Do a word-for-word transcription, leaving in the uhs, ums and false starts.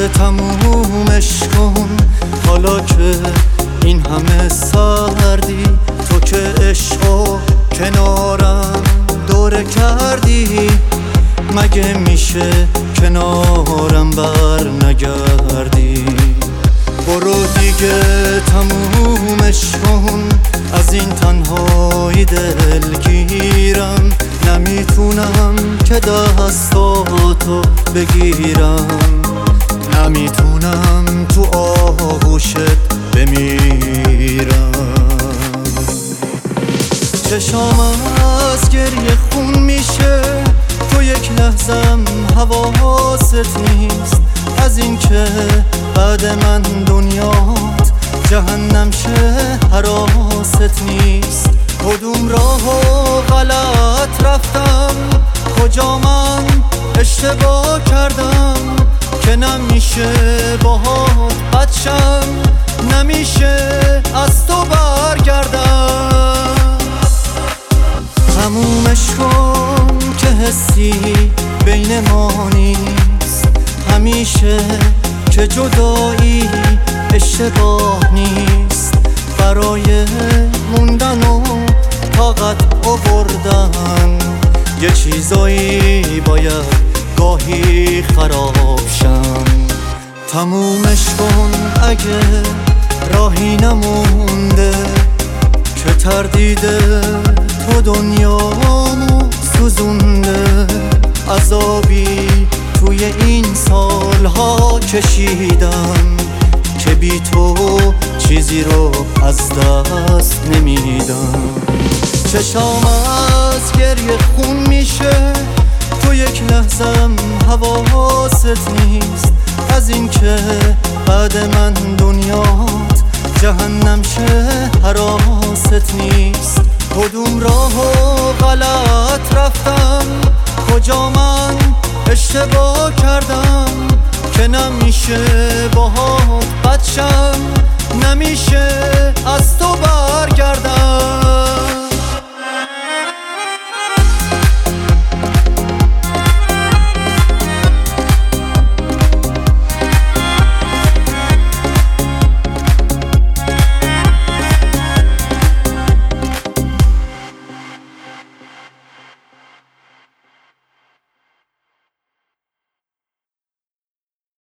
تمومش کن، حالا که این همه سردی، تو که عشقو کنارم دوره کردی، مگه میشه کنارم بر نگردی؟ برو دیگه تمومش کن، از این تنهایی دلگیرم، نمیتونم که دستاتو بگیرم، نمیتونم تو آغوشت بمیرم. چشام از گریه خون میشه، تو یک لحظم حواست نیست، از این که بعد من دنیات جهنم شه حراست نیست. کدوم راهو غلط رفتم، کجا من اشتباه کردم که نمیشه باهات بد شم، نمیشه از تو برگردم. تمومش کن که حسی بین ما نیست، همیشه که جدایی اشتباه نیست، برای موندن و طاقت آوردن یه چیزایی باید گاهی خراب شم. تمومش کن اگه راهی نمونده، که تردیده تو دنیامو سوزونده، عذابی توی این سالها کشیدم که بی تو چیزی رو از دست نمیدم. چشام از گریه خون میشه، تو یک لحظم حواست نیست، از این که بعد من دنیات جهنم شه حراست نیست. کدوم راهو غلط رفتم، کجا من اشتباه کردم که نمیشه باهات بد شم، نمیشه